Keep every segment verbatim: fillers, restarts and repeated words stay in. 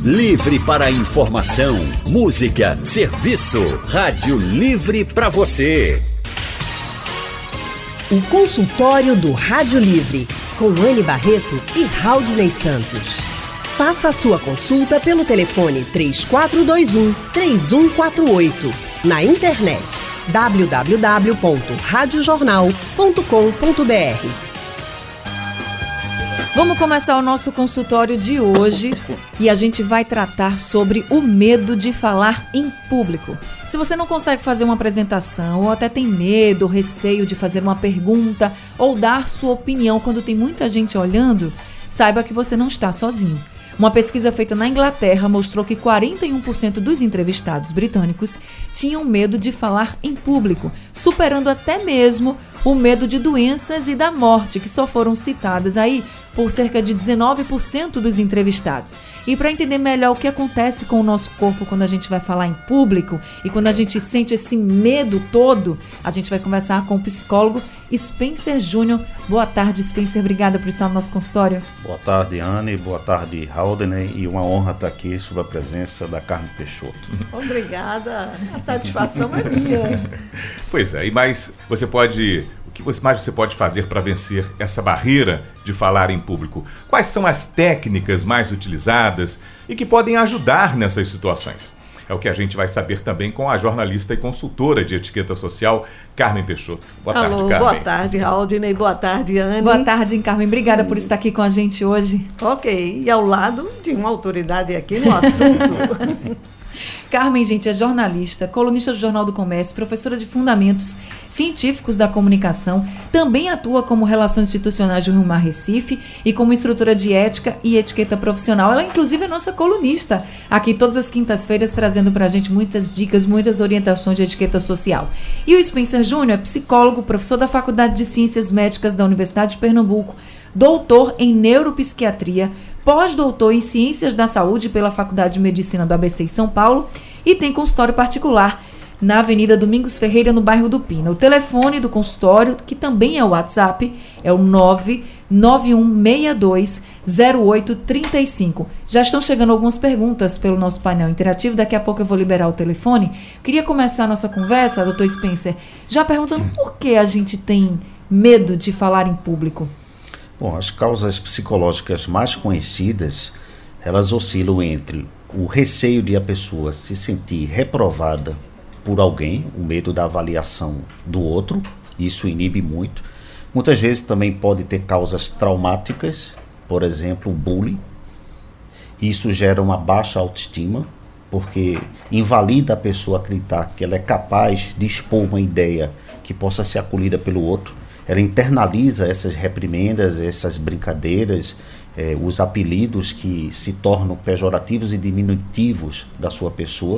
Livre para informação, música, serviço. Rádio Livre para você. O consultório do Rádio Livre, com Anne Barreto e Raudney Santos. Faça a sua consulta pelo telefone três quatro dois um, três um quatro oito. Na internet w w w ponto rádio jornal ponto com ponto b r. Vamos começar o nosso consultório de hoje e a gente vai tratar sobre o medo de falar em público. Se você não consegue fazer uma apresentação ou até tem medo, receio de fazer uma pergunta ou dar sua opinião quando tem muita gente olhando, saiba que você não está sozinho. Uma pesquisa feita na Inglaterra mostrou que quarenta e um por cento dos entrevistados britânicos tinham medo de falar em público, superando até mesmo o medo de doenças e da morte, que só foram citadas aí por cerca de dezenove por cento dos entrevistados. E para entender melhor o que acontece com o nosso corpo quando a gente vai falar em público e quando a gente sente esse medo todo, a gente vai conversar com o psicólogo Spencer Júnior. Boa tarde, Spencer. Obrigada por estar no nosso consultório. Boa tarde, Anne. Boa tarde, Raudney. E uma honra estar aqui sob a presença da Carmen Peixoto. Obrigada. A satisfação é minha. Pois é, e mais você pode... O que mais você pode fazer para vencer essa barreira de falar em público? Quais são as técnicas mais utilizadas e que podem ajudar nessas situações? É o que a gente vai saber também com a jornalista e consultora de etiqueta social, Carmen Peixoto. Boa Alô, tarde, Carmen. Boa tarde, Raudney. Boa tarde, Anne. Boa tarde, Carmen. Obrigada por estar aqui com a gente hoje. Ok, e ao lado de uma autoridade aqui no assunto. Carmen, gente, é jornalista, colunista do Jornal do Comércio, professora de Fundamentos Científicos da Comunicação, também atua como Relações Institucionais do Rio Mar Recife e como instrutora de Ética e Etiqueta Profissional. Ela, inclusive, é nossa colunista aqui todas as quintas-feiras, trazendo pra gente muitas dicas, muitas orientações de etiqueta social. E o Spencer Júnior é psicólogo, professor da Faculdade de Ciências Médicas da Universidade de Pernambuco, doutor em Neuropsiquiatria, pós-doutor em Ciências da Saúde pela Faculdade de Medicina do A B C em São Paulo e tem consultório particular na Avenida Domingos Ferreira, no bairro do Pina. O telefone do consultório, que também é o WhatsApp, é o nove nove um seis dois zero oito três cinco. Já estão chegando algumas perguntas pelo nosso painel interativo, daqui a pouco eu vou liberar o telefone. Queria começar a nossa conversa, doutor Spencer, já perguntando por que a gente tem medo de falar em público. Bom, as causas psicológicas mais conhecidas, elas oscilam entre o receio de a pessoa se sentir reprovada por alguém, o medo da avaliação do outro, isso inibe muito. Muitas vezes também pode ter causas traumáticas, por exemplo, o bullying. Isso gera uma baixa autoestima, porque invalida a pessoa acreditar que ela é capaz de expor uma ideia que possa ser acolhida pelo outro. Ela internaliza essas reprimendas, essas brincadeiras, eh, os apelidos que se tornam pejorativos e diminutivos da sua pessoa.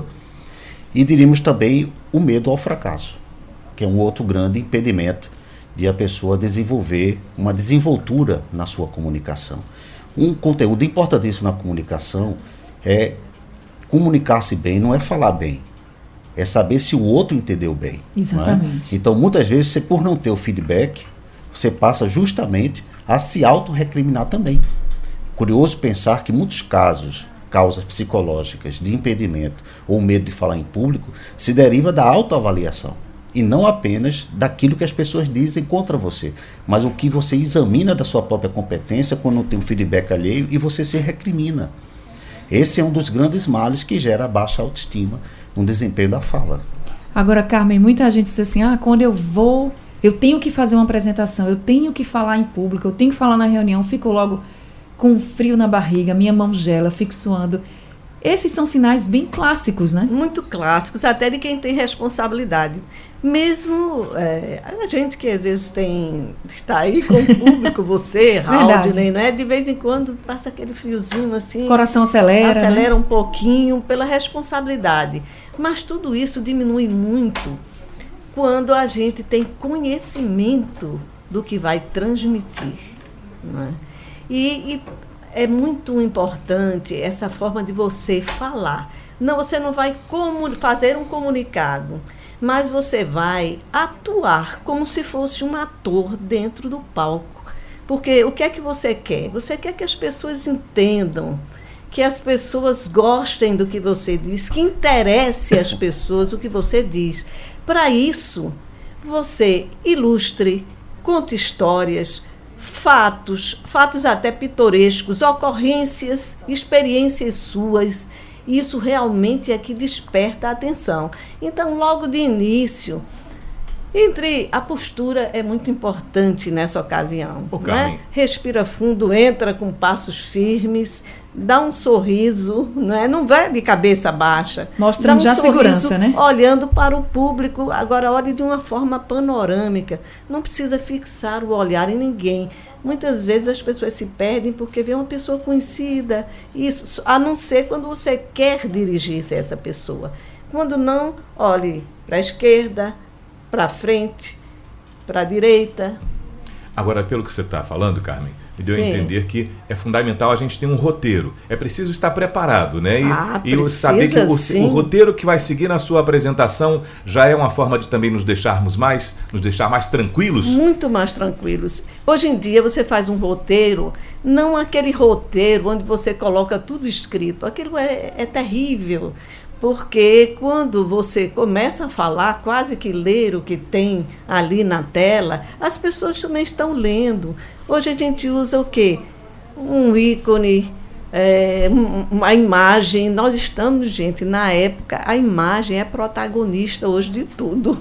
E diríamos também o medo ao fracasso, que é um outro grande impedimento de a pessoa desenvolver uma desenvoltura na sua comunicação. Um conteúdo importantíssimo na comunicação é comunicar-se bem, não é falar bem. É saber se o outro entendeu bem. Exatamente. É? Então, muitas vezes, você, por não ter o feedback, você passa justamente a se auto-recriminar também. Curioso pensar que muitos casos, causas psicológicas de impedimento ou medo de falar em público, se deriva da autoavaliação. E não apenas daquilo que as pessoas dizem contra você, mas o que você examina da sua própria competência quando não tem um feedback alheio e você se recrimina. Esse é um dos grandes males que gera a baixa autoestima no desempenho da fala. Agora, Carmen, muita gente diz assim, ah, quando eu vou, eu tenho que fazer uma apresentação, eu tenho que falar em público, eu tenho que falar na reunião, fico logo com um frio na barriga, minha mão gela, fico suando. Esses são sinais bem clássicos, né? Muito clássicos, até de quem tem responsabilidade. Mesmo é, a gente que às vezes tem, está aí com o público, você, Raudney, né? De vez em quando passa aquele friozinho assim. Coração acelera. Acelera, né? Um pouquinho pela responsabilidade. Mas tudo isso diminui muito quando a gente tem conhecimento do que vai transmitir. Né? E, e é muito importante essa forma de você falar. Não, você não vai comun- fazer um comunicado, mas você vai atuar como se fosse um ator dentro do palco. Porque o que é que você quer? Você quer que as pessoas entendam que as pessoas gostem do que você diz, que interesse às pessoas o que você diz. Para isso, você ilustre, conte histórias, fatos, fatos até pitorescos, ocorrências, experiências suas. Isso realmente é que desperta a atenção. Então, logo de início, entre a postura é muito importante nessa ocasião. Ô, né? Respira fundo, entra com passos firmes, dá um sorriso, né? Não vai de cabeça baixa. Mostrando um já sorriso, segurança, né? Olhando para o público, agora olhe de uma forma panorâmica. Não precisa fixar o olhar em ninguém. Muitas vezes as pessoas se perdem porque vê uma pessoa conhecida, isso, a não ser quando você quer dirigir-se a essa pessoa. Quando não, olhe para a esquerda, para frente, para a direita. Agora, pelo que você está falando, Carmen, me deu Sim. a entender que é fundamental a gente ter um roteiro. É preciso estar preparado, né? E, Ah, e precisa, saber que o, sim. o roteiro que vai seguir na sua apresentação já é uma forma de também nos deixarmos mais, nos deixar mais tranquilos. Muito mais tranquilos. Hoje em dia você faz um roteiro, não aquele roteiro onde você coloca tudo escrito. Aquilo é, é terrível. Porque quando você começa a falar, quase que ler o que tem ali na tela, as pessoas também estão lendo. Hoje a gente usa o quê? Um ícone, é, uma imagem. Nós estamos, gente, na época, a imagem é protagonista hoje de tudo.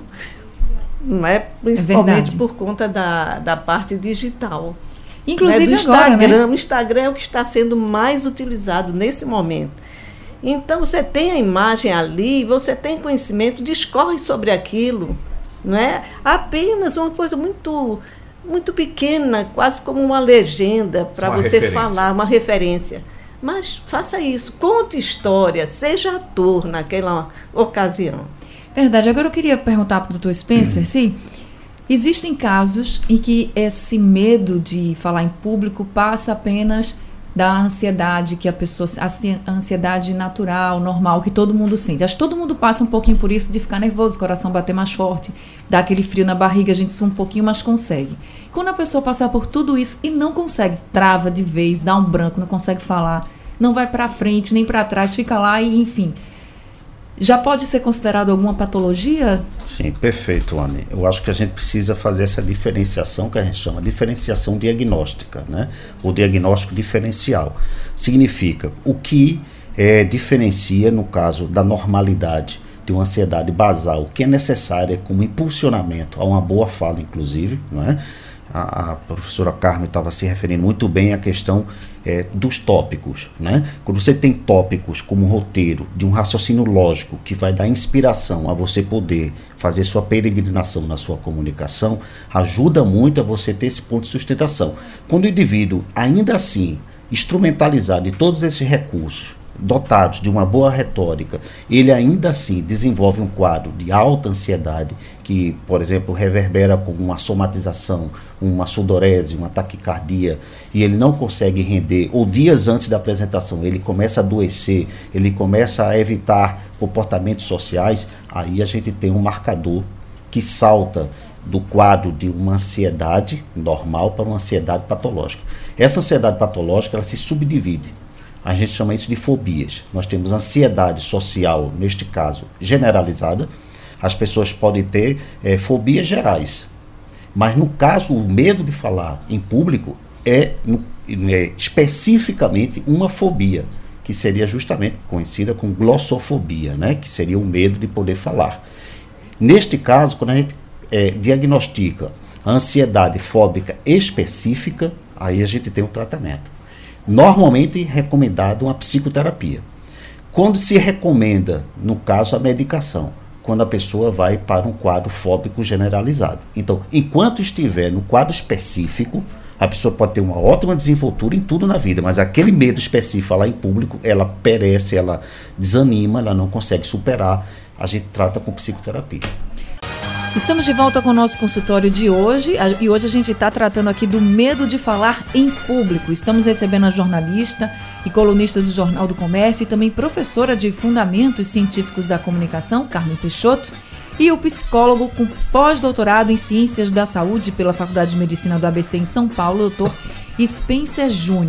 Não é? Principalmente É por conta da, da parte digital. Inclusive né? Do agora, Instagram. né? O Instagram é o que está sendo mais utilizado nesse momento. Então, você tem a imagem ali, você tem conhecimento, discorre sobre aquilo, não é? Apenas uma coisa muito, muito pequena, quase como uma legenda para Uma você referência. falar, uma referência. Mas faça isso, conte história, seja ator naquela ocasião. Verdade. Agora eu queria perguntar para o doutor Spencer Uhum. se existem casos em que esse medo de falar em público passa apenas da ansiedade que a pessoa, a ansiedade natural, normal, que todo mundo sente. Acho que todo mundo passa um pouquinho por isso, de ficar nervoso, o coração bater mais forte, dar aquele frio na barriga, a gente sua um pouquinho, mas consegue. Quando a pessoa passar por tudo isso e não consegue, trava de vez, dá um branco, não consegue falar, não vai para frente, nem para trás, fica lá e, enfim, já pode ser considerado alguma patologia? Sim, perfeito, Anne. Eu acho que a gente precisa fazer essa diferenciação que a gente chama de diferenciação diagnóstica, né? O diagnóstico diferencial. Significa o que é, diferencia, no caso da normalidade de uma ansiedade basal, o que é necessário como impulsionamento a uma boa fala, inclusive, não é? A, a professora Carmen estava se referindo muito bem à questão é, dos tópicos, né? Quando você tem tópicos como um roteiro de um raciocínio lógico que vai dar inspiração a você poder fazer sua peregrinação na sua comunicação, ajuda muito a você ter esse ponto de sustentação. Quando o indivíduo, ainda assim, instrumentalizado de todos esses recursos, dotados de uma boa retórica, ele ainda assim desenvolve um quadro de alta ansiedade que, por exemplo, reverbera com uma somatização, uma sudorese, uma taquicardia, e ele não consegue render, ou dias antes da apresentação ele começa a adoecer, ele começa a evitar comportamentos sociais, aí a gente tem um marcador que salta do quadro de uma ansiedade normal para uma ansiedade patológica. Essa ansiedade patológica, ela se subdivide. A gente chama isso de fobias. Nós temos ansiedade social, neste caso, generalizada. As pessoas podem ter é, fobias gerais. Mas, no caso, o medo de falar em público é, no, é especificamente uma fobia, que seria justamente conhecida como glossofobia, né? Que seria o medo de poder falar. Neste caso, quando a gente é, diagnostica a ansiedade fóbica específica, aí a gente tem um tratamento. Normalmente recomendado uma psicoterapia. Quando se recomenda, no caso, a medicação, quando a pessoa vai para um quadro fóbico generalizado. Então, enquanto estiver no quadro específico, a pessoa pode ter uma ótima desenvoltura em tudo na vida, mas aquele medo específico falar em público, ela perece, ela desanima, ela não consegue superar, a gente trata com psicoterapia. Estamos de volta com o nosso consultório de hoje, e hoje a gente está tratando aqui do medo de falar em público. Estamos recebendo a jornalista e colunista do Jornal do Comércio e também professora de Fundamentos Científicos da Comunicação, Carmen Peixoto, e o psicólogo com pós-doutorado em Ciências da Saúde pela Faculdade de Medicina do A B C em São Paulo, doutor Spencer Júnior.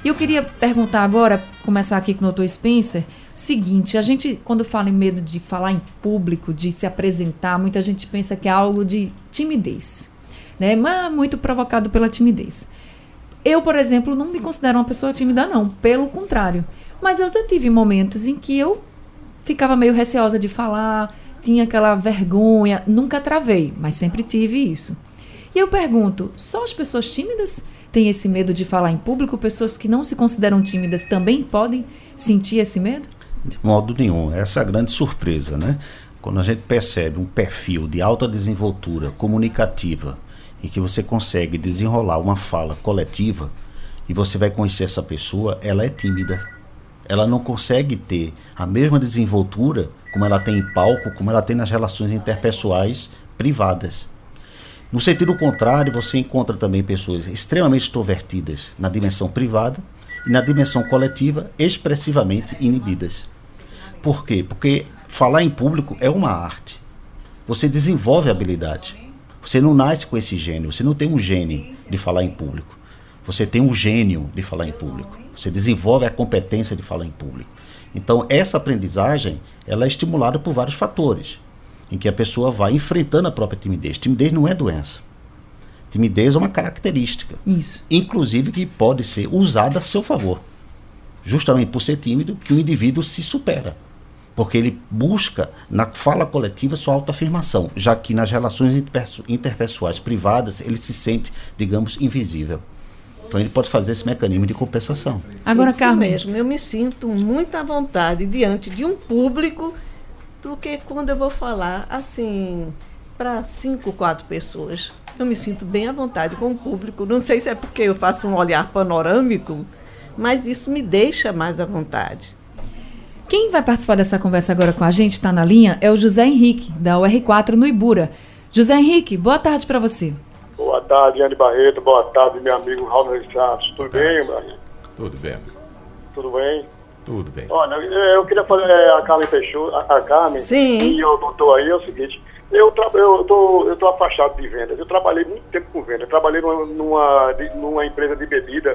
E eu queria perguntar agora, começar aqui com o doutor Spencer, o seguinte, a gente, quando fala em medo de falar em público, de se apresentar, muita gente pensa que é algo de timidez, né? Mas muito provocado pela timidez. Eu, por exemplo, não me considero uma pessoa tímida, não. Pelo contrário. Mas eu já tive momentos em que eu ficava meio receosa de falar, tinha aquela vergonha. Nunca travei, mas sempre tive isso. E eu pergunto, só as pessoas tímidas têm esse medo de falar em público? Pessoas que não se consideram tímidas também podem sentir esse medo? De modo nenhum. Essa é a grande surpresa, né? Quando a gente percebe um perfil de alta desenvoltura comunicativa e que você consegue desenrolar uma fala coletiva e você vai conhecer essa pessoa, ela é tímida. Ela não consegue ter a mesma desenvoltura como ela tem em palco, como ela tem nas relações interpessoais privadas. No sentido contrário, você encontra também pessoas extremamente extrovertidas na dimensão privada e na dimensão coletiva expressivamente inibidas. Por quê? Porque falar em público é uma arte. Você desenvolve habilidade. Você não nasce com esse gênio. Você não tem um gênio de falar em público. Você tem um gênio de falar em público. Você desenvolve a competência de falar em público. Então, essa aprendizagem, ela é estimulada por vários fatores, em que a pessoa vai enfrentando a própria timidez. Timidez não é doença. Timidez é uma característica. Isso. Inclusive que pode ser usada a seu favor. Justamente por ser tímido, que o indivíduo se supera. Porque ele busca, na fala coletiva, sua autoafirmação, já que nas relações interperso- interpessoais privadas, ele se sente, digamos, invisível. Então ele pode fazer esse mecanismo de compensação. Agora, Isso Carmen. mesmo, eu me sinto muito à vontade diante de um público do que quando eu vou falar assim para cinco, quatro pessoas. Eu me sinto bem à vontade com o público. Não sei se é porque eu faço um olhar panorâmico, mas isso me deixa mais à vontade. Quem vai participar dessa conversa agora com a gente, está na linha, é o José Henrique, da U R quatro no Ibura. José Henrique, boa tarde para você. Boa tarde, Anne Barreto. Boa tarde, meu amigo Raul Santos. Tudo bem, Barreto? Tudo bem. Tudo bem? Tudo bem. Olha, eu queria fazer a Carmen Peixoto, a, a Carmen. Sim. E o doutor aí é o seguinte, eu, tra- eu, tô, eu tô afastado de vendas. Eu trabalhei muito tempo com vendas. Eu trabalhei numa, numa, de- numa empresa de bebida,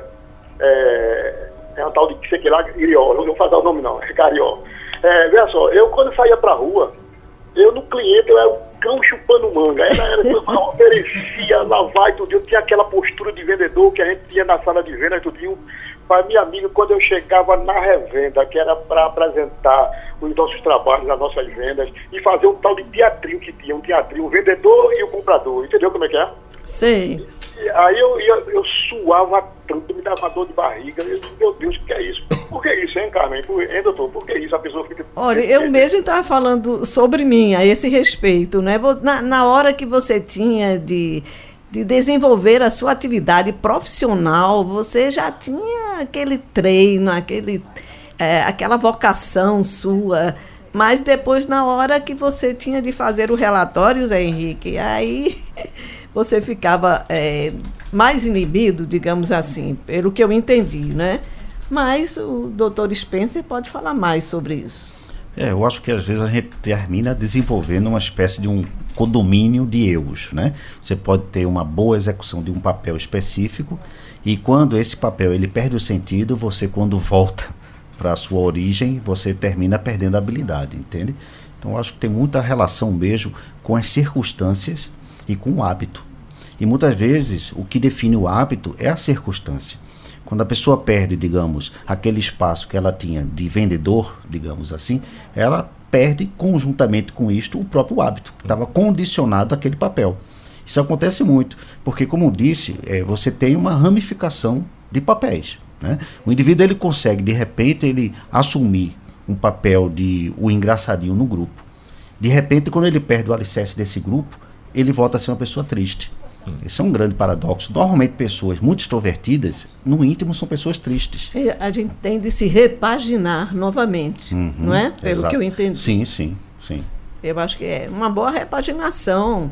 é, é uma tal de, sei que lá, Irió. Não vou fazer o nome não, é Carió. É, veja só, eu quando saía pra rua, eu no cliente, eu era um cão chupando manga. Era, era, eu oferecia, lá vai, tudo. Eu tinha aquela postura de vendedor que a gente tinha na sala de venda, tudinho. Para minha amiga, quando eu chegava na revenda, que era para apresentar os nossos trabalhos, as nossas vendas, e fazer um tal de teatrinho que tinha, um teatrinho, o vendedor e o comprador. Entendeu como é que é? Sei. E aí eu, eu, eu suava tanto, me dava dor de barriga. Eu, meu Deus, o que é isso? Por que isso, hein, Carmen? Por, hein, doutor? Por que isso? A pessoa fica... Olha, eu mesmo estava falando sobre mim, a esse respeito, né? Na, na hora que você tinha de, de desenvolver a sua atividade profissional, você já tinha aquele treino, aquele, é, aquela vocação sua. Mas depois, na hora que você tinha de fazer o relatório, Zé Henrique, aí você ficava é, mais inibido, digamos assim, pelo que eu entendi, né? Mas o doutor Spencer pode falar mais sobre isso. É, eu acho que às vezes a gente termina desenvolvendo uma espécie de um condomínio de eus, né? Você pode ter uma boa execução de um papel específico e quando esse papel ele perde o sentido, você quando volta para a sua origem, você termina perdendo a habilidade, entende? Então eu acho que tem muita relação mesmo com as circunstâncias e com o hábito. E muitas vezes o que define o hábito é a circunstância. Quando a pessoa perde, digamos, aquele espaço que ela tinha de vendedor, digamos assim, ela perde conjuntamente com isto o próprio hábito, que estava condicionado àquele papel. Isso acontece muito, porque como disse, é, você tem uma ramificação de papéis, né? O indivíduo ele consegue, de repente, ele assumir um papel de o engraçadinho no grupo. De repente, quando ele perde o alicerce desse grupo, ele volta a ser uma pessoa triste. Esse é um grande paradoxo. Normalmente pessoas muito extrovertidas, no íntimo são pessoas tristes. E a gente tem de se repaginar novamente, Uhum, não é? Pelo exato. que eu entendi. Sim, sim, sim. Eu acho que é uma boa repaginação.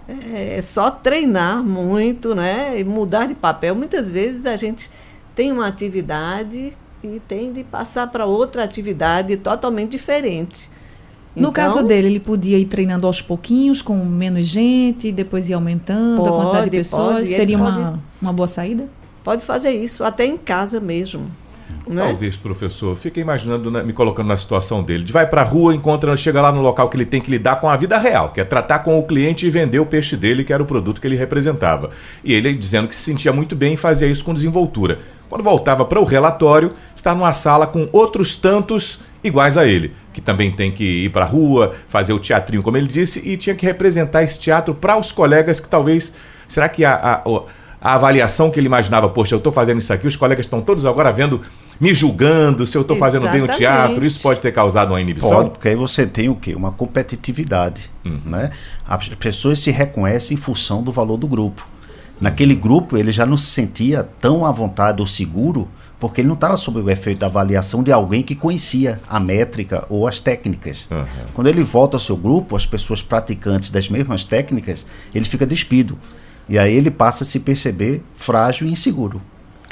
É só treinar muito, né? E mudar de papel. Muitas vezes a gente tem uma atividade e tem de passar para outra atividade totalmente diferente. No Então, caso dele, ele podia ir treinando aos pouquinhos, com menos gente, depois ir aumentando a quantidade de Pode, pessoas. pode, ele Seria pode. uma, uma boa saída? pode fazer isso até em casa mesmo. Né? Talvez, professor, fica imaginando, né, me colocando na situação dele. Vai para a rua, encontra, chega lá no local que ele tem que lidar com a vida real, que é tratar com o cliente e vender o peixe dele, que era o produto que ele representava. E ele dizendo que se sentia muito bem e fazia isso com desenvoltura. Quando voltava para o relatório, está numa sala com outros tantos iguais a ele, que também tem que ir para a rua, fazer o teatrinho, como ele disse, e tinha que representar esse teatro para os colegas que talvez... Será que a, a, a avaliação que ele imaginava, poxa, eu estou fazendo isso aqui, os colegas estão todos agora vendo... me julgando se eu estou fazendo bem o teatro, isso pode ter causado uma inibição? Pode, porque aí você tem o quê? Uma competitividade. Uhum. Né? As pessoas se reconhecem em função do valor do grupo. Naquele grupo ele já não se sentia tão à vontade ou seguro, porque ele não estava sob o efeito da avaliação de alguém que conhecia a métrica ou as técnicas. Uhum. Quando ele volta ao seu grupo, as pessoas praticantes das mesmas técnicas, ele fica despido. E aí ele passa a se perceber frágil e inseguro.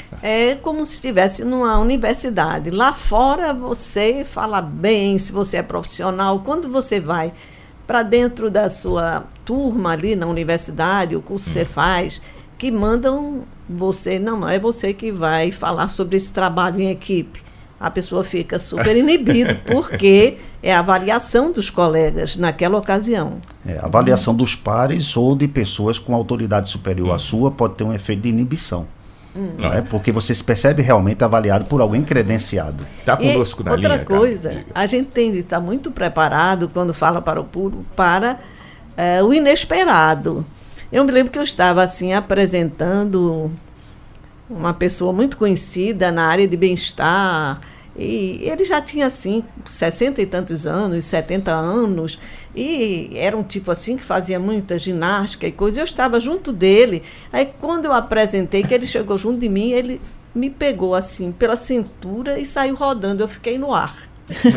É como se estivesse numa universidade. Lá fora você fala bem, se você é profissional. Quando você vai para dentro da sua turma ali na universidade, o curso que você faz, que mandam você, não, não é você que vai falar sobre esse trabalho em equipe. A pessoa fica super inibida, porque é a avaliação dos colegas naquela ocasião. É, a avaliação dos pares ou de pessoas com autoridade superior à sua pode ter um efeito de inibição. Hum. Não é? Porque você se percebe realmente avaliado por alguém credenciado. Está conosco na outra linha. Outra coisa, cara, a gente tem de estar muito preparado quando fala para o público para uh, o inesperado. Eu me lembro que eu estava assim apresentando uma pessoa muito conhecida na área de bem-estar, e ele já tinha assim sessenta e tantos anos, setenta anos, e era um tipo assim que fazia muita ginástica e coisa. Eu estava junto dele, aí quando eu apresentei, que ele chegou junto de mim, ele me pegou assim pela cintura e saiu rodando, eu fiquei no ar.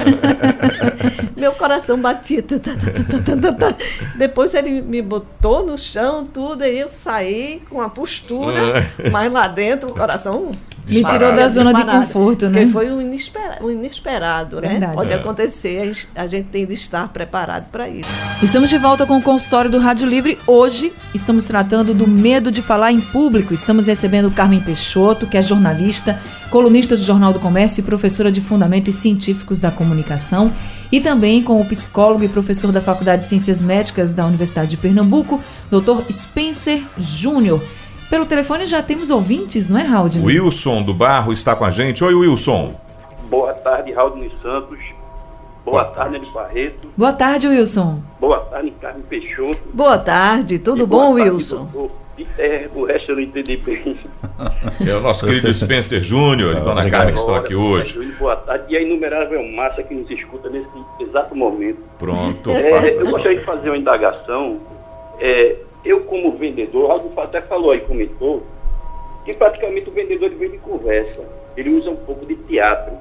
Meu coração batia. Tá, tá, tá, tá, tá, tá. Depois ele me botou no chão, tudo, aí eu saí com a postura, mas lá dentro o coração me tirou da zona de conforto, né? Porque foi um inesperado, um inesperado, né? Verdade. Pode É. acontecer, a gente tem de estar preparado para isso. Estamos de volta com o consultório do Rádio Livre. Hoje estamos tratando do medo de falar em público. Estamos recebendo Carmen Peixoto, que é jornalista, colunista do Jornal do Comércio e professora de Fundamentos Científicos da Comunicação, e também com o psicólogo e professor da Faculdade de Ciências Médicas da Universidade de Pernambuco, doutor Spencer Júnior. Pelo telefone já temos ouvintes, não é, Raul? Wilson do Barro está com a gente. Oi, Wilson. Boa tarde, Raul Santos. Boa tarde, Eli Barreto. Boa tarde, Wilson. Boa tarde, Carmen Peixoto. Boa tarde, tudo E bom, boa tarde, Wilson? doutor. É, o resto eu não entendi bem. É o nosso querido Spencer Júnior e Dona Carmen que estão aqui hoje. Boa tarde. E a inumerável massa que nos escuta nesse exato momento. Pronto, É, faça. eu gostaria de fazer uma indagação. É, eu, como vendedor, o Raul até falou aí, comentou, que praticamente o vendedor ele vem de conversa. Ele usa um pouco de teatro.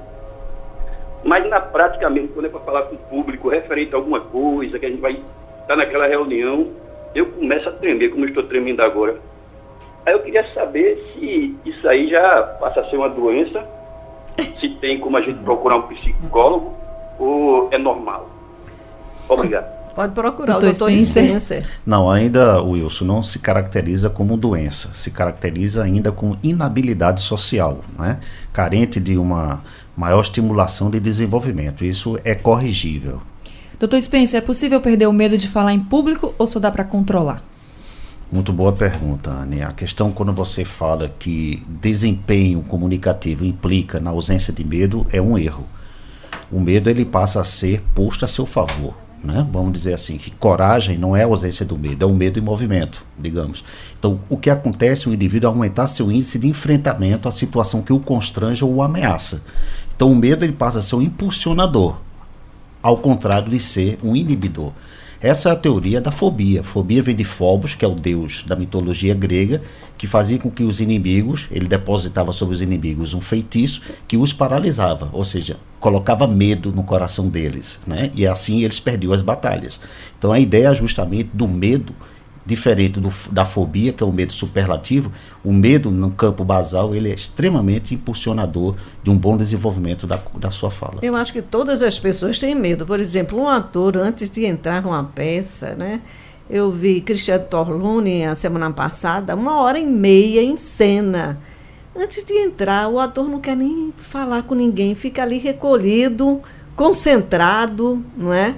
Mas na prática mesmo, quando é para falar com o público referente a alguma coisa, que a gente vai estar naquela reunião, eu começo a tremer, como eu estou tremendo agora. Aí eu queria saber se isso aí já passa a ser uma doença, se tem como a gente procurar um psicólogo, ou é normal. Obrigado. Pode procurar doutor o doutor Spencer. Spencer. Não, ainda, Wilson, não se caracteriza como doença, se caracteriza ainda como inabilidade social, né? Carente de uma maior estimulação de desenvolvimento. Isso é corrigível. doutor Spencer, é possível perder o medo de falar em público ou só dá para controlar? Muito boa pergunta, Anne. A questão, quando você fala que desempenho comunicativo implica na ausência de medo, é um erro. O medo ele passa a ser posto a seu favor, né? Vamos dizer assim, que coragem não é a ausência do medo, é o medo em movimento, digamos. Então, o que acontece, o indivíduo aumentar seu índice de enfrentamento à situação que o constrange ou o ameaça. Então, o medo ele passa a ser um impulsionador, ao contrário de ser um inibidor. Essa é a teoria da fobia. Fobia vem de Phobos, que é o deus da mitologia grega, que fazia com que os inimigos, ele depositava sobre os inimigos um feitiço que os paralisava, ou seja, colocava medo no coração deles, né? E assim eles perdiam as batalhas. Então a ideia justamente do medo, diferente do, da fobia, que é o medo superlativo, o medo no campo basal, ele é extremamente impulsionador de um bom desenvolvimento da, da sua fala. Eu acho que todas as pessoas têm medo. Por exemplo, um ator, antes de entrar numa peça, né? Eu vi Cristiano Torluni a semana passada, uma hora e meia em cena, Antes de entrar, o ator não quer nem falar com ninguém, fica ali recolhido, concentrado, não é?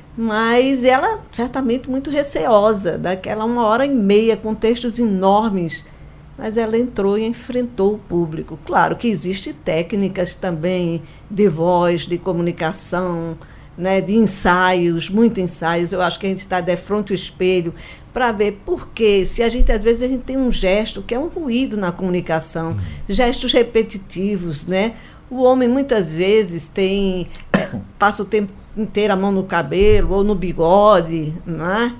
Mas ela certamente muito receosa, daquela uma hora e meia com textos enormes, mas ela entrou e enfrentou o público. Claro que existem técnicas também de voz, de comunicação, né, de ensaios, muitos ensaios. Eu acho que a gente está de frente ao espelho para ver por quê. Se a gente, às vezes, a gente tem um gesto que é um ruído na comunicação, gestos repetitivos, né? O homem, muitas vezes, tem é, passa o tempo inteiro a mão no cabelo ou no bigode, né?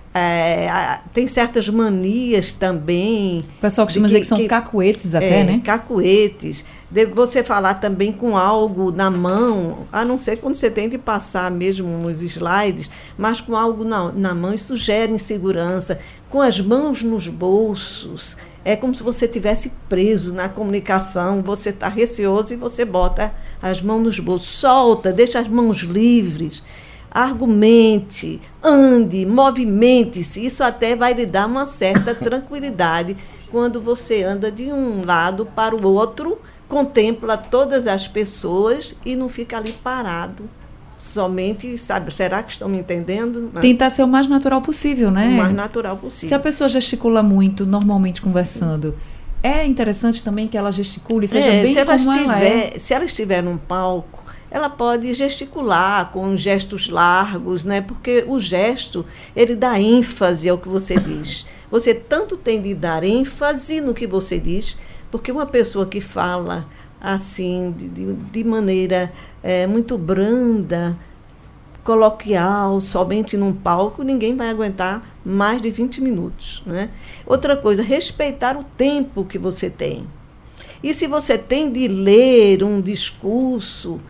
É, tem certas manias também. O pessoal costuma dizer que, que são que, cacuetes até, é, né? Cacuetes. De você falar também com algo na mão, a não ser quando você tem de passar mesmo nos slides, mas com algo na, na mão, isso gera insegurança. Com as mãos nos bolsos, é como se você estivesse preso na comunicação, você está receoso e você bota as mãos nos bolsos. Solta, deixa as mãos livres. Argumente, ande, movimente-se. Isso até vai lhe dar uma certa tranquilidade quando você anda de um lado para o outro, contempla todas as pessoas e não fica ali parado. Somente, sabe, será que estão me entendendo? Tentar ser o mais natural possível, né? O mais natural possível. Se a pessoa gesticula muito, normalmente conversando, é interessante também que ela gesticule, seja é, bem se ela como estiver, ela é. Se ela estiver num palco, ela pode gesticular com gestos largos, né? Porque o gesto, ele dá ênfase ao que você diz. Você tanto tem de dar ênfase no que você diz, porque uma pessoa que fala assim, de, de, de maneira é, muito branda, coloquial, somente num palco, ninguém vai aguentar mais de vinte minutos, né? Outra coisa, respeitar o tempo que você tem. E se você tem de ler um discurso,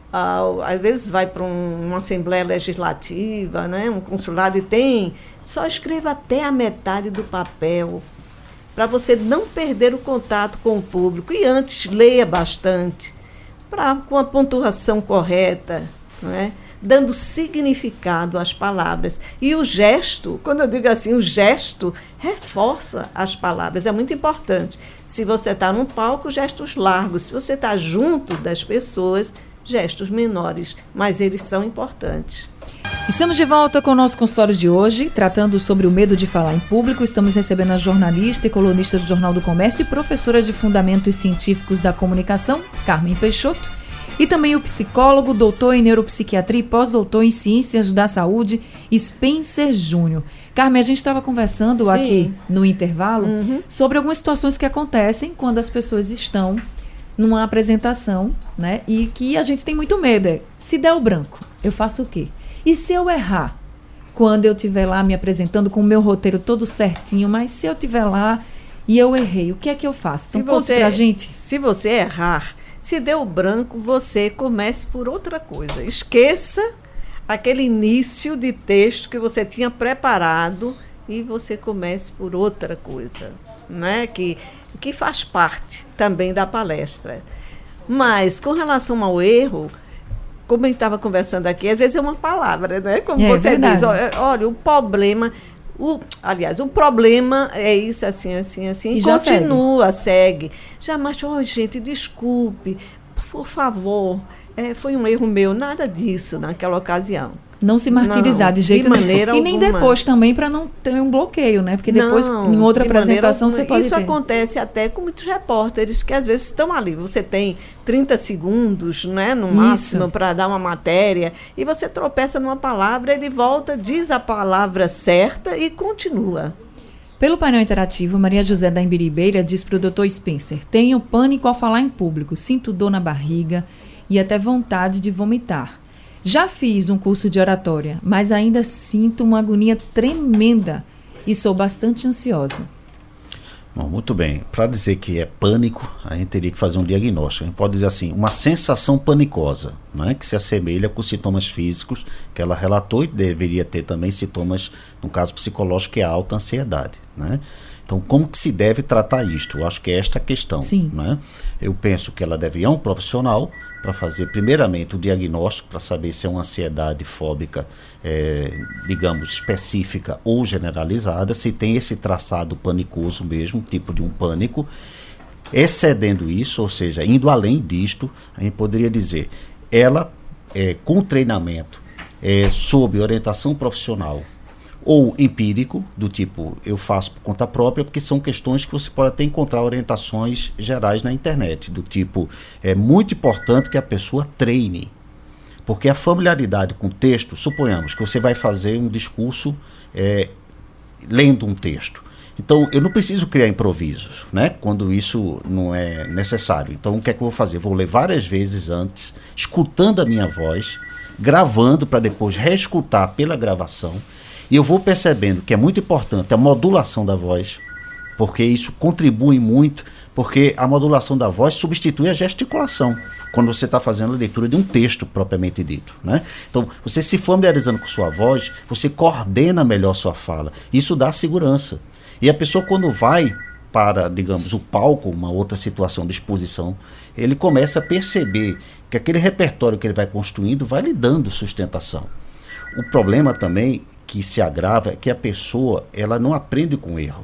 Uh, às vezes vai para um, uma Assembleia Legislativa, né, um consulado, e tem, só escreva até a metade do papel, para você não perder o contato com o público. E antes, leia bastante, pra, com a pontuação correta, né, dando significado às palavras. E o gesto, quando eu digo assim, o gesto reforça as palavras, é muito importante. Se você está num palco, gestos largos. Se você está junto das pessoas, gestos menores, mas eles são importantes. Estamos de volta com o nosso consultório de hoje, tratando sobre o medo de falar em público. Estamos recebendo a jornalista e colunista do Jornal do Comércio e professora de Fundamentos Científicos da Comunicação, Carmen Peixoto, e também o psicólogo, doutor em neuropsiquiatria e pós-doutor em ciências da saúde, Spencer Júnior. Carmen, a gente estava conversando Sim. aqui no intervalo uhum. sobre algumas situações que acontecem quando as pessoas estão numa apresentação, né? E que a gente tem muito medo. É, se der o branco, eu faço o quê? E se eu errar? Quando eu estiver lá me apresentando com o meu roteiro todo certinho, mas se eu estiver lá e eu errei, o que é que eu faço? Então, conta pra gente. Se você errar, se der o branco, você comece por outra coisa. Esqueça aquele início de texto que você tinha preparado e você comece por outra coisa, né? Que que faz parte também da palestra. Mas, com relação ao erro, como a gente estava conversando aqui, às vezes é uma palavra, né? Como é, você verdade. diz, olha, olha, o problema, o, aliás, o problema é isso, assim, assim, assim, e, e continua, segue. segue. Jamais, oh, gente, desculpe, por favor, é, foi um erro meu, nada disso naquela ocasião. Não se martirizar não, de jeito de maneira nenhum. E nem alguma. Depois também, para não ter um bloqueio, né? Porque depois, não, em outra apresentação, você pode Isso ter. acontece até com muitos repórteres que às vezes estão ali. Você tem trinta segundos, né, no máximo, para dar uma matéria, e você tropeça numa palavra, ele volta, diz a palavra certa e continua. Pelo painel interativo, Maria José da Imbiribeira diz para o doutor Spencer: tenho pânico ao falar em público, sinto dor na barriga e até vontade de vomitar. Já fiz um curso de oratória, mas ainda sinto uma agonia tremenda e sou bastante ansiosa. Bom, muito bem. Para dizer que é pânico, a gente teria que fazer um diagnóstico. A gente pode dizer assim, uma sensação panicosa, né, que se assemelha com sintomas físicos que ela relatou e deveria ter também sintomas, no caso psicológico, que é a alta ansiedade, né? Então, como que se deve tratar isto? Eu acho que é esta a questão. Sim. Né? Eu penso que ela deve ir a um profissional para fazer, primeiramente, o diagnóstico, para saber se é uma ansiedade fóbica, é, digamos, específica ou generalizada, se tem esse traçado panicoso mesmo, tipo de um pânico. Excedendo isso, ou seja, indo além disto, a gente poderia dizer, ela, é, com treinamento, é, sob orientação profissional ou empírico, do tipo, eu faço por conta própria, porque são questões que você pode até encontrar orientações gerais na internet, do tipo, é muito importante que a pessoa treine, porque a familiaridade com o texto, suponhamos que você vai fazer um discurso é, lendo um texto. Então, eu não preciso criar improvisos, né? Quando isso não é necessário. Então, o que é que eu vou fazer? Vou ler várias vezes antes, escutando a minha voz, gravando para depois reescutar pela gravação, e eu vou percebendo que é muito importante a modulação da voz, porque isso contribui muito, porque a modulação da voz substitui a gesticulação, quando você está fazendo a leitura de um texto propriamente dito, né? Então, você se familiarizando com sua voz, você coordena melhor sua fala. Isso dá segurança. E a pessoa, quando vai para, digamos, o palco, uma outra situação de exposição, ele começa a perceber que aquele repertório que ele vai construindo vai lhe dando sustentação. O problema também que se agrava é que a pessoa, ela não aprende com erro.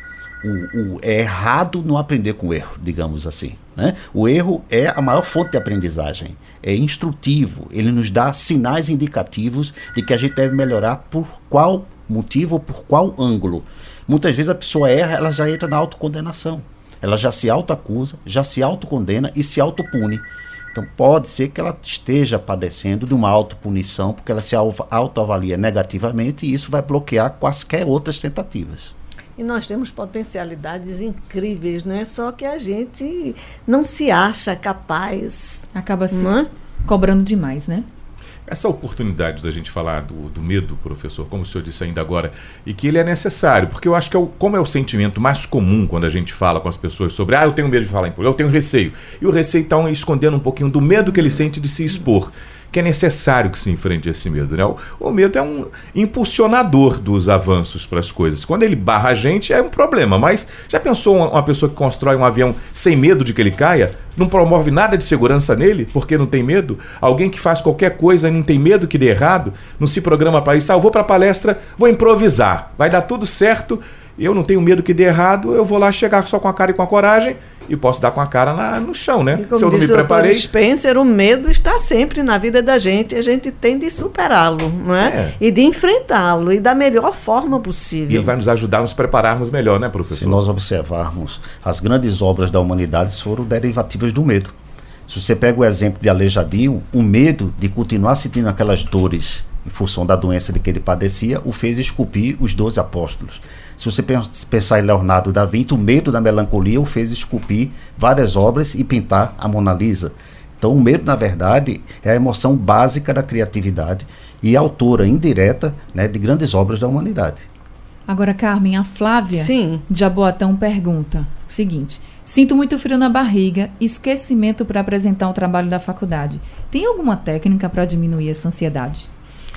O, o, é errado não aprender com erro, digamos assim, né? O erro é a maior fonte de aprendizagem, é instrutivo, ele nos dá sinais indicativos de que a gente deve melhorar por qual motivo ou por qual ângulo. Muitas vezes a pessoa erra, ela já entra na autocondenação. Ela já se autoacusa, já se autocondena e se autopune. Então pode ser que ela esteja padecendo de uma autopunição, porque ela se autoavalia negativamente e isso vai bloquear quaisquer outras tentativas. E nós temos potencialidades incríveis, né? Só que a gente não se acha capaz. Acaba se é? cobrando demais, né? Essa oportunidade da gente falar do, do medo, professor, como o senhor disse ainda agora, e que ele é necessário, porque eu acho que é o, como é o sentimento mais comum quando a gente fala com as pessoas sobre, ah, eu tenho medo de falar em público, eu tenho receio. E o receio está escondendo um pouquinho do medo que ele sente de se expor, que é necessário que se enfrente esse medo, né? O, o medo é um impulsionador dos avanços para as coisas. Quando ele barra a gente, é um problema, mas já pensou uma, uma pessoa que constrói um avião sem medo de que ele caia? Não promove nada de segurança nele, porque não tem medo? Alguém que faz qualquer coisa e não tem medo que dê errado, não se programa para isso, ah, eu vou para a palestra, vou improvisar, vai dar tudo certo, eu não tenho medo que dê errado, eu vou lá chegar só com a cara e com a coragem, e posso dar com a cara na, no chão, né? Se eu não me preparei. Spencer, o medo está sempre na vida da gente, e a gente tem de superá-lo, não é? é? E de enfrentá-lo, e da melhor forma possível. E ele vai nos ajudar a nos prepararmos melhor, né, professor? Se nós observarmos, as grandes obras da humanidade foram derivativas do medo. Se você pega o exemplo de Aleijadinho, o medo de continuar sentindo aquelas dores em função da doença de que ele padecia, o fez esculpir os doze apóstolos. Se você pensar em Leonardo da Vinci, o medo da melancolia o fez esculpir várias obras e pintar a Mona Lisa. Então o medo, na verdade, é a emoção básica da criatividade e autora indireta, né, de grandes obras da humanidade. Agora, Carmen, a Flávia Sim. de Jaboatão pergunta o seguinte: sinto muito frio na barriga, esquecimento para apresentar um trabalho da faculdade. Tem alguma técnica para diminuir essa ansiedade?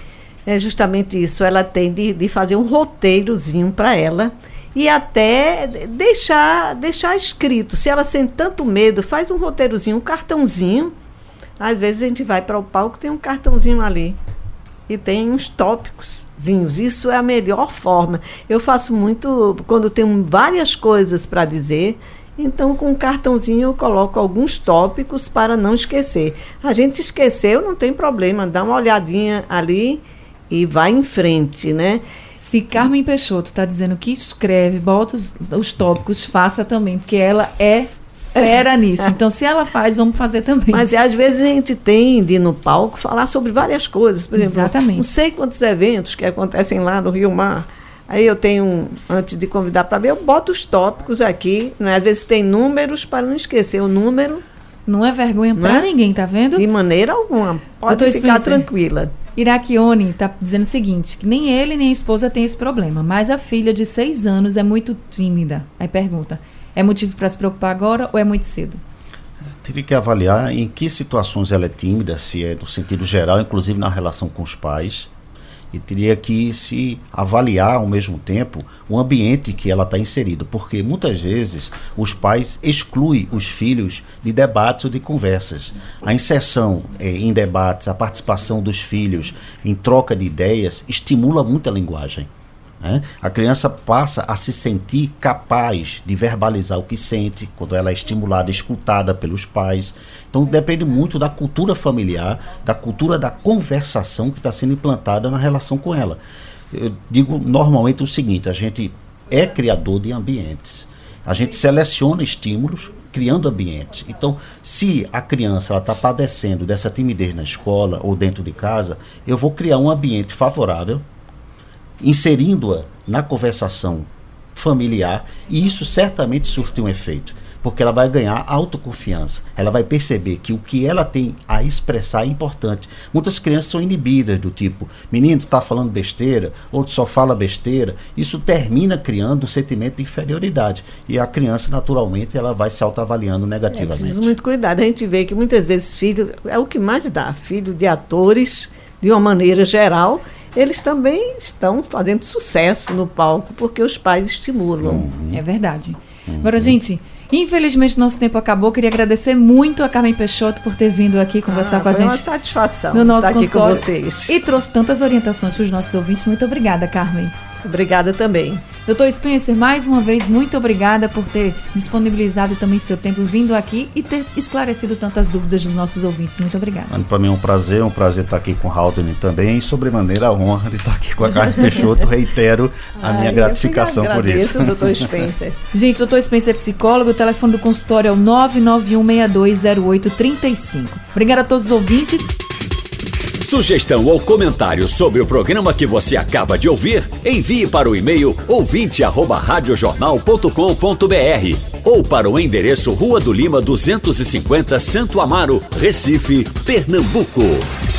É justamente isso, ela tem de, de fazer um roteirozinho para ela e até deixar, deixar escrito. Se ela sente tanto medo, faz um roteirozinho, um cartãozinho. Às vezes a gente vai para o palco, tem um cartãozinho ali e tem uns tópicozinhos. Isso é a melhor forma. Eu faço muito quando tenho várias coisas para dizer. Então, com um cartãozinho eu coloco alguns tópicos para não esquecer. A gente esqueceu, não tem problema, dá uma olhadinha ali e vai em frente, né? Se Carmen Peixoto está dizendo que escreve, bota os, os tópicos, faça também, porque ela é fera nisso. Então, se ela faz, vamos fazer também. Mas às vezes a gente tem de ir no palco falar sobre várias coisas. Por exemplo, exatamente. Não sei quantos eventos que acontecem lá no Rio Mar. Aí eu tenho, antes de convidar para ver, eu boto os tópicos aqui, né? Às vezes tem números para não esquecer o número. Não é vergonha para é? ninguém, tá vendo? De maneira alguma. Pode ficar tranquila. Iraquione está dizendo o seguinte, que nem ele nem a esposa tem esse problema, mas a filha de seis anos é muito tímida. Aí pergunta, é motivo para se preocupar agora ou é muito cedo? Teria que avaliar em que situações ela é tímida, se é no sentido geral, inclusive na relação com os pais. E teria que se avaliar ao mesmo tempo o ambiente que ela está inserida, porque muitas vezes os pais excluem os filhos de debates ou de conversas. A inserção eh, em debates, a participação dos filhos em troca de ideias estimula muito a linguagem. Né? A criança passa a se sentir capaz de verbalizar o que sente quando ela é estimulada, escutada pelos pais. Então depende muito da cultura familiar, da cultura da conversação que está sendo implantada na relação com ela. Eu digo normalmente o seguinte: a gente é criador de ambientes, a gente seleciona estímulos criando ambientes. Então, se a criança está padecendo dessa timidez na escola ou dentro de casa, eu vou criar um ambiente favorável, inserindo-a na conversação familiar, e isso certamente surte um efeito, porque ela vai ganhar autoconfiança, ela vai perceber que o que ela tem a expressar é importante. Muitas crianças são inibidas, do tipo, menino, tu tá falando besteira, ou tu só fala besteira. Isso termina criando um sentimento de inferioridade, e a criança, naturalmente, ela vai se autoavaliando negativamente. É preciso muito cuidado. A gente vê que muitas vezes filho, é o que mais dá, filho de atores, de uma maneira geral, eles também estão fazendo sucesso no palco, porque os pais estimulam. Uhum. É verdade. Uhum. Agora, gente, infelizmente nosso tempo acabou. Queria agradecer muito a Carmen Peixoto por ter vindo aqui conversar ah, com a gente. Foi uma satisfação no nosso estar aqui com consultório vocês. E trouxe tantas orientações para os nossos ouvintes. Muito obrigada, Carmen. Obrigada também. doutor Spencer, mais uma vez, muito obrigada por ter disponibilizado também seu tempo, vindo aqui e ter esclarecido tantas dúvidas dos nossos ouvintes. Muito obrigada. Para mim é um prazer, um prazer estar aqui com o Haldane também, e sobremaneira a honra de estar aqui com a Carmen Peixoto. Reitero a Ai, minha gratificação por isso. Agradeço, doutor Spencer. Gente, doutor Spencer é psicólogo, o telefone do consultório é o nove nove um seis dois zero oito três cinco. Obrigada a todos os ouvintes. Sugestão ou comentário sobre o programa que você acaba de ouvir, envie para o e-mail ouvinte arroba radiojornal ponto com ponto br ou para o endereço Rua do Lima duzentos e cinquenta, Santo Amaro, Recife, Pernambuco.